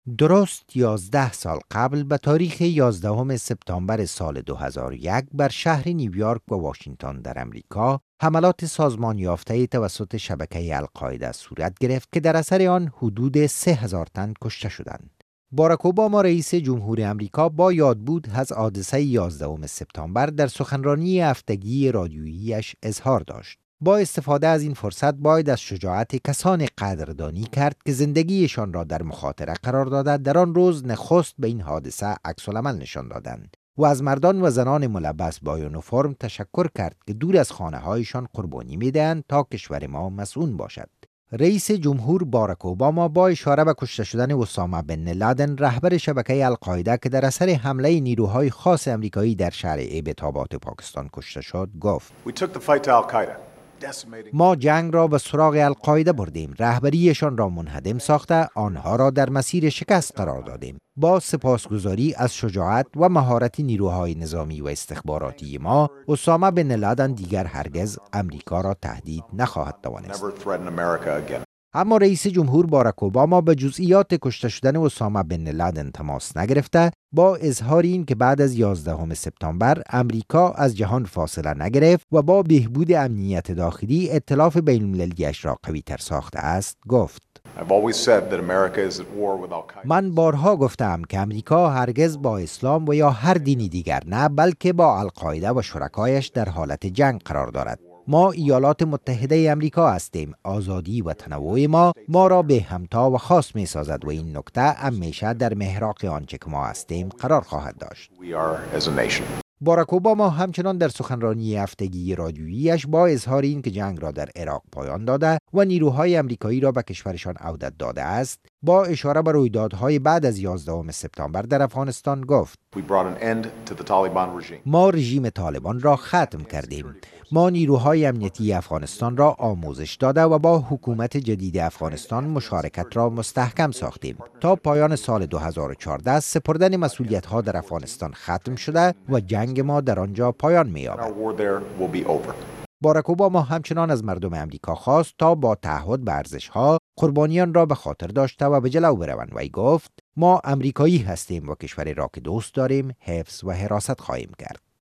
درست 11 سال قبل به تاریخ 11 سپتامبر سال 2001 بر شهر نیویورک و واشنگتن در امریکا حملات سازمان یافته توسط شبکه القاعده صورت گرفت که در اثر آن حدود 3000 تن کشته شدند. باراک اوباما رئیس جمهور امریکا با یادبود از حادثه 11 سپتامبر در سخنرانی هفتگی رادیویی‌اش اظهار داشت. با استفاده از این فرصت باید از شجاعت کسانی قدردانی کرد که زندگیشان را در مخاطره قرار داده در آن روز نخست به این حادثه عکس‌العمل نشان دادند و از مردان و زنان ملبس با یونیفرم تشکر کرد که دور از خانه‌هایشان قربانی می‌دهند تا کشور ما مسئول باشد. رئیس جمهور باراک اوباما با اشاره به کشته شدن اسامه بن لادن رهبر شبکه القاعده که در اثر حمله نیروهای خاص امریکایی در شهر ایبت‌آباد پاکستان کشته شد گفت: ما جنگ را به سراغ القاعده بردیم، رهبریشان را منهدم ساخته آنها را در مسیر شکست قرار دادیم. با سپاسگزاری از شجاعت و مهارت نیروهای نظامی و استخباراتی ما، اسامه بن لادن دیگر هرگز امریکا را تهدید نخواهد توانست. اما رئیس جمهور باراک اوباما به جزئیات کشته شدن اسامه بن لادن تماس نگرفته، با اظهار این که بعد از 11 سپتامبر امریکا از جهان فاصله نگرفت و با بهبود امنیت داخلی ائتلاف بین‌المللی‌اش را قوی‌تر ساخته است گفت: من بارها گفتم که امریکا هرگز با اسلام و یا هر دینی دیگر نه، بلکه با القاعده و شرکایش در حالت جنگ قرار دارد. ما ایالات متحده امریکا هستیم. آزادی و تنوع ما را به همتا و خاص می سازد و این نکته همیشه در محراق آنچه که ما هستیم قرار خواهد داشت. باراک اوباما همچنان در سخنرانی هفتگی رادیویی‌اش با اظهار این که جنگ را در عراق پایان داده و نیروهای امریکایی را به کشورشان عودت داده است، با اشاره به رویدادهای بعد از 11 سپتامبر در افغانستان گفت: ما رژیم طالبان را ختم کردیم. ما نیروهای امنیتی افغانستان را آموزش داده و با حکومت جدید افغانستان مشارکت را مستحکم ساختیم. تا پایان سال 2014 سپردن مسئولیت‌ها در افغانستان ختم شده و جنگ ما در آنجا پایان می‌یابد. باراک اوباما همچنان از مردم امریکا خواست تا با تعهد به ارزش‌ها قربانیان را به خاطر داشته و به جلو بروند و ای گفت: ما امریکایی هستیم و کشوری را که دوست داریم حفظ و حراست خواهیم کرد.